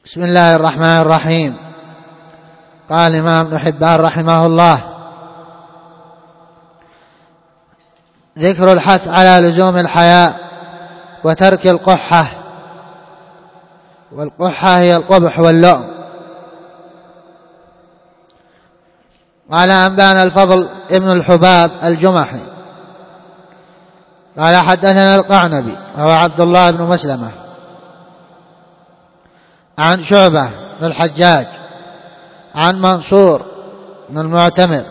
بسم الله الرحمن الرحيم. قال الإمام ابن حبان رحمه الله: ذكر الحث على لزوم الحياء وترك القحة، والقحة هي القبح واللؤم. قال: أنبانا الفضل ابن الحباب الجمحي قال: حدثنا القعنبي وهو عبد الله بن مسلمة عن شعبة بن الحجاج عن منصور بن المعتمر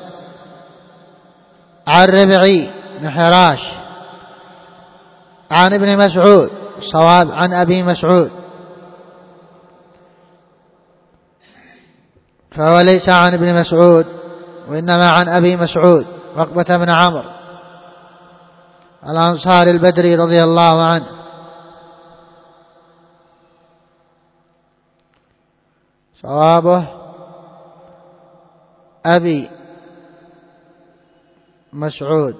عن ربعي بن حراش عن ابن مسعود، صواب عن أبي مسعود، فهو ليس عن ابن مسعود وإنما عن أبي مسعود عقبة بن عمرو الأنصاري البدري رضي الله عنه. صوابه أبي مسعود.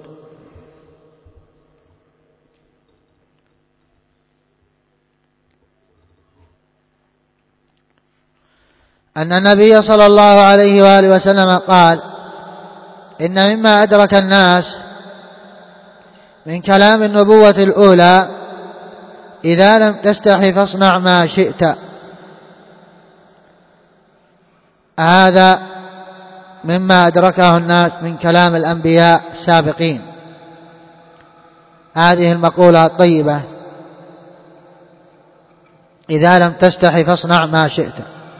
أن النبي صلى الله عليه وآله وسلم قال: إن مما أدرك الناس من كلام النبوة الأولى: إذا لم تستحي فاصنع ما شئت. هذا مما أدركه الناس من كلام الأنبياء السابقين، هذه المقولة الطيبة: إذا لم تستحي فاصنع ما شئت.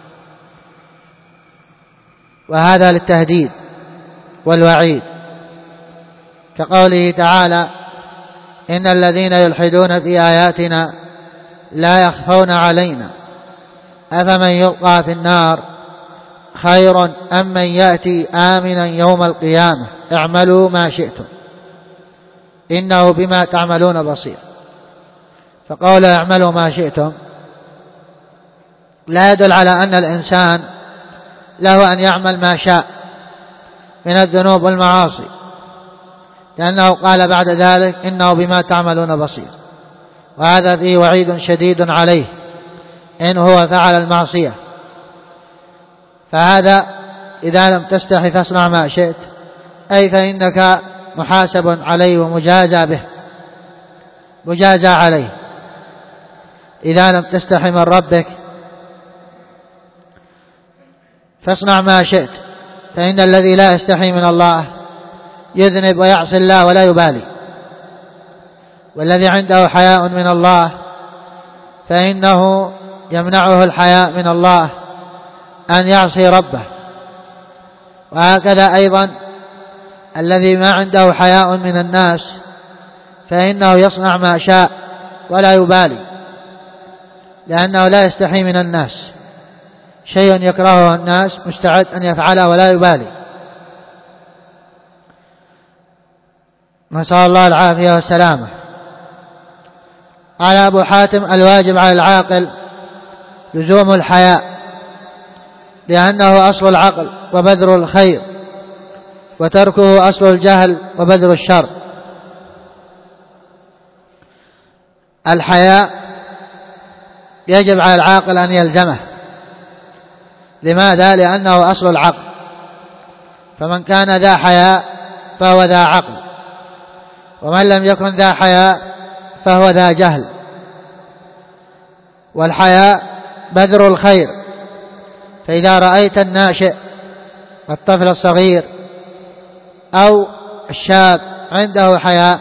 وهذا للتهديد والوعيد، كقوله تعالى: إن الذين يلحدون في آياتنا لا يخفون علينا أفمن يلقى في النار خير أم من يأتي آمنا يوم القيامة اعملوا ما شئتم إنه بما تعملون بصير. فقول اعملوا ما شئتم لا يدل على أن الإنسان له أن يعمل ما شاء من الذنوب والمعاصي، لأنه قال بعد ذلك إنه بما تعملون بصير، وهذا فيه وعيد شديد عليه إن هو فعل المعصية. فهذا إذا لم تستحي فاصنع ما شئت، أي فإنك محاسب عليه ومجازى به، مجازى عليه. إذا لم تستحي من ربك فاصنع ما شئت، فإن الذي لا يستحي من الله يذنب ويعصي الله ولا يبالي، والذي عنده حياء من الله فإنه يمنعه الحياء من الله أن يعصي ربه. وهكذا أيضا الذي ما عنده حياء من الناس فإنه يصنع ما شاء ولا يبالي، لأنه لا يستحي من الناس، شيء يكرهه الناس مستعد أن يفعله ولا يبالي. نسأل الله العافية والسلامة. قال أبو حاتم: الواجب على العاقل لزوم الحياء، لأنه أصل العقل وبذر الخير، وتركه أصل الجهل وبذر الشر. الحياء يجب على العاقل أن يلزمه. لماذا؟ لأنه أصل العقل، فمن كان ذا حياء فهو ذا عقل، ومن لم يكن ذا حياء فهو ذا جهل. والحياء بذر الخير، فإذا رأيت الناشئ الطفل الصغير أو الشاب عنده حياء،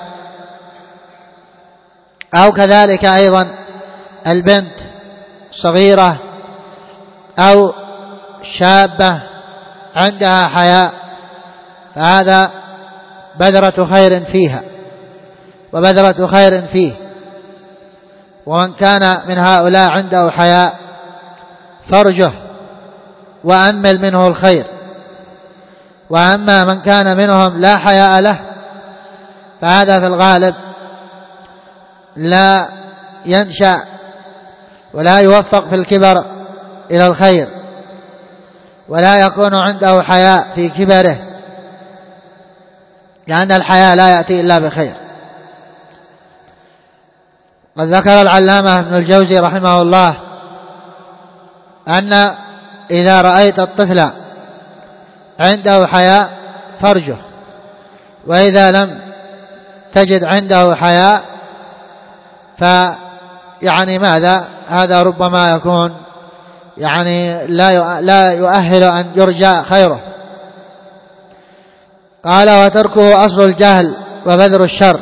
أو كذلك أيضا البنت صغيرة أو شابة عندها حياء، فهذا بذرة خير فيها وبذرة خير فيه. ومن كان من هؤلاء عنده حياء فرجه وأمل منه الخير. وأما من كان منهم لا حياء له فهذا في الغالب لا ينشأ ولا يوفق في الكبر إلى الخير، ولا يكون عنده حياء في كبره، لأن الحياء لا يأتي إلا بخير. قد ذكر العلامة ابن الجوزي رحمه الله أن إذا رأيت الطفل عنده حياء فارجه، وإذا لم تجد عنده حياء فيعني ماذا؟ هذا ربما يكون يعني لا يؤهل أن يرجى خيره. قال وتركه أصل الجهل وبذر الشر.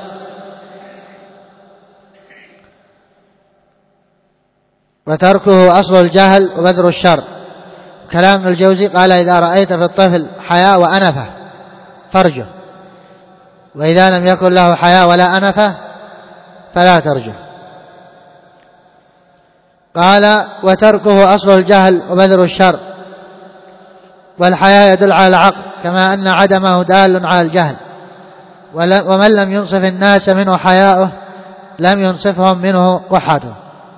وتركه أصل الجهل وبذر الشر. كلام ابن الجوزي قال إذا رأيت في الطفل حياء وأنفة فارجه، وإذا لم يكن له حياء ولا أنفة فلا ترجه. قال وتركه أصل الجهل وبذر الشر. والحياء يدل على العقل كما أن عدمه دال على الجهل، ومن لم ينصف الناس منه حياؤه لم ينصفهم منه قحته.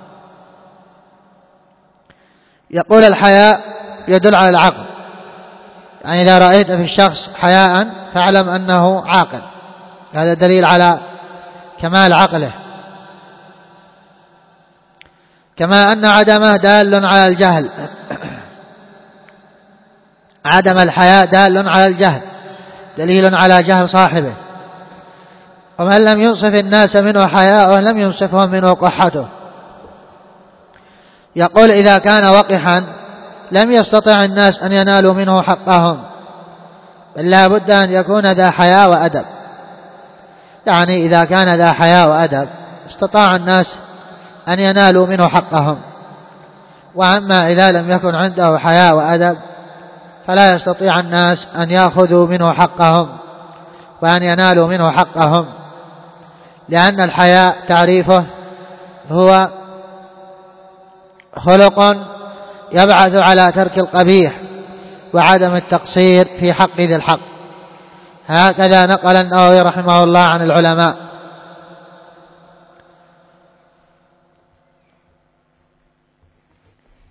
يقول الحياء يدل على العقل، يعني إذا رأيت في الشخص حياء فاعلم أنه عاقل، هذا دليل على كمال عقله. كما أن عدمه دال على الجهل، عدم الحياء دال على الجهل دليل على جهل صاحبه. ومن لم ينصف الناس منه حياءه لم ينصفهم منه قحته. يقول إذا كان وقحا لم يستطع الناس أن ينالوا منه حقهم، بل لا بد أن يكون ذا حياء وأدب. يعني إذا كان ذا حياء وأدب استطاع الناس أن ينالوا منه حقهم، وأما إذا لم يكن عنده حياء وأدب فلا يستطيع الناس أن يأخذوا منه حقهم وأن ينالوا منه حقهم، لأن الحياء تعريفه هو خلق يبعث على ترك القبيح وعدم التقصير في حق ذي الحق. هكذا نقل النووي رحمه الله عن العلماء.